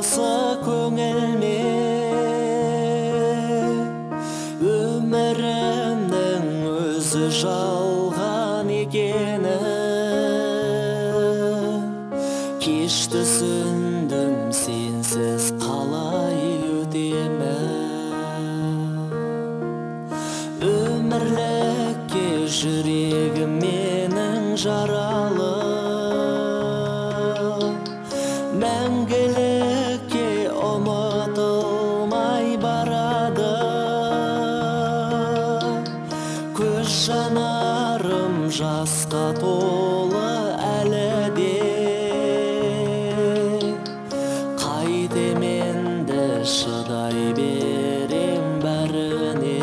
осы көңілме өмірімнің өзі жалған екені кеш түсіндім сенсіз қалай өтемін өмірлікке жүрегім менің жаралы мәңгілікке ұмытылмай барады көз жанарым жасқа толы әлі де қайтем енді шыдай берем бәріне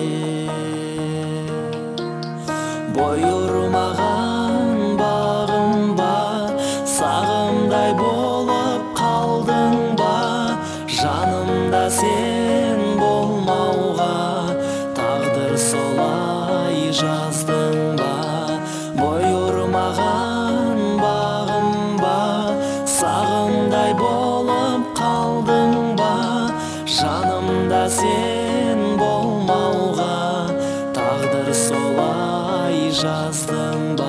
бой ұрмаған бағым ба сағымдай болып қалдың ба жанымда сен болмауға тағдыр солай жаздың ба бой ұрмаған бағым ба сағымдай болып қалдың ба жанымда сен болмауға тағдыр солай жаздың ба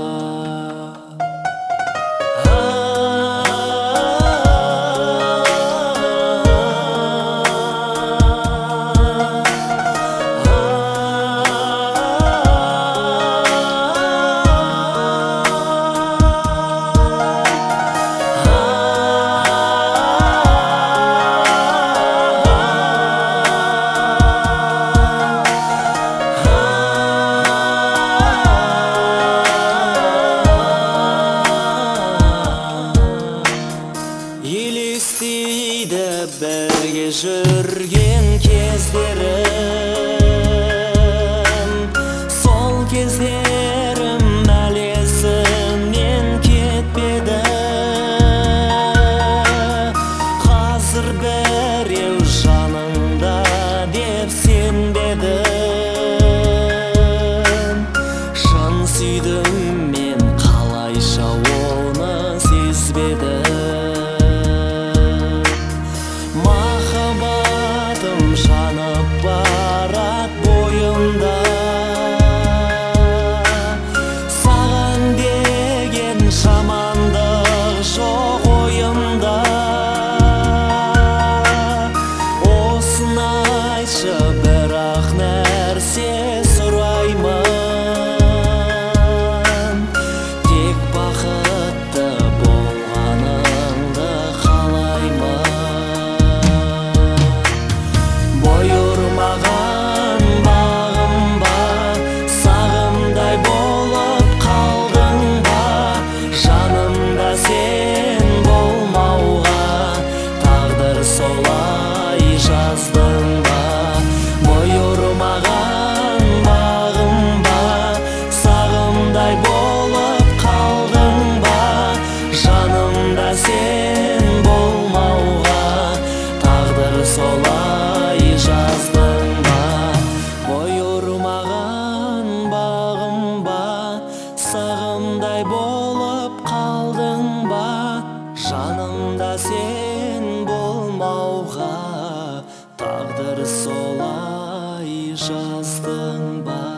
елестейді бірге жүрген кездерім сол кездерім әлі есімнен кетпеді қазір біреу жаныңда деп сенбедім шын сүйдім мен қалайша оны сезбедім жанып барат бойымда саған деген жамандық жоқ ойымда осыны айтшы бірақ нәрсе сұраймын тек бақытты болғаныңды қалаймын бой ұрмаған бағым ба сағымдай болып қалдың ба жанымда сен болмауға тағдыр солай жаздың ба бой ұрмаған бағым ба сағымдай болып қалдың ба жанымда сен болмауға тағдыр солай жаздың ба бой ұрмаған бағым ба сағымдай болып қалдың ба жанымда сен болмауға тағдыр солай жаздың ба